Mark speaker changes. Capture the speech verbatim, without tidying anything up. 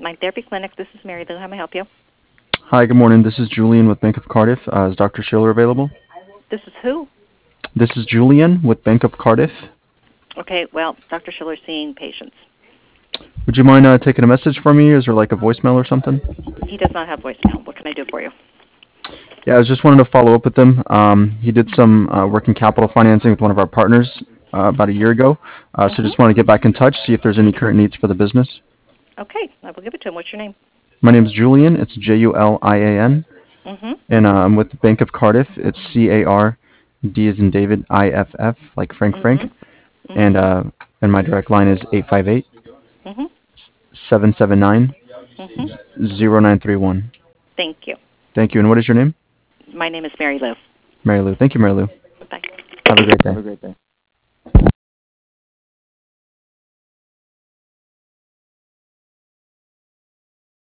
Speaker 1: Mind Therapy Clinic. This is Mary Lou. How may I help you?
Speaker 2: Hi, good morning. This is Julian with Bank of Cardiff. Uh, is Doctor Schiller available?
Speaker 1: This is who?
Speaker 2: This is Julian with Bank of Cardiff.
Speaker 1: Okay, well, Doctor Schiller's seeing patients.
Speaker 2: Would you mind uh, taking a message for me? Is there like a voicemail or something?
Speaker 1: He does not have voicemail. What can I do for you?
Speaker 2: Yeah, I was just wanting to follow up with him. Um, he did some uh, working capital financing with one of our partners uh, about a year ago. Uh, so
Speaker 1: Mm-hmm.
Speaker 2: just want to get back in touch, see if there's any current needs for the business.
Speaker 1: Okay, I will give it to him. What's your name?
Speaker 2: My name is Julian. It's J U L I A N.
Speaker 1: Mm-hmm.
Speaker 2: And uh, I'm with Bank of Cardiff. It's C A R D as in David, I F F, like Frank Frank.
Speaker 1: Mm-hmm.
Speaker 2: And,
Speaker 1: Mm-hmm.
Speaker 2: uh, and my direct line is eight five eight,
Speaker 1: Mm-hmm.
Speaker 2: seven seven nine,
Speaker 1: Mm-hmm.
Speaker 2: zero nine three one.
Speaker 1: Thank you.
Speaker 2: Thank you. And what is your name?
Speaker 1: My name is Mary Lou.
Speaker 2: Mary Lou. Thank you, Mary Lou.
Speaker 1: Bye.
Speaker 2: Have a great day.
Speaker 3: Have a great day.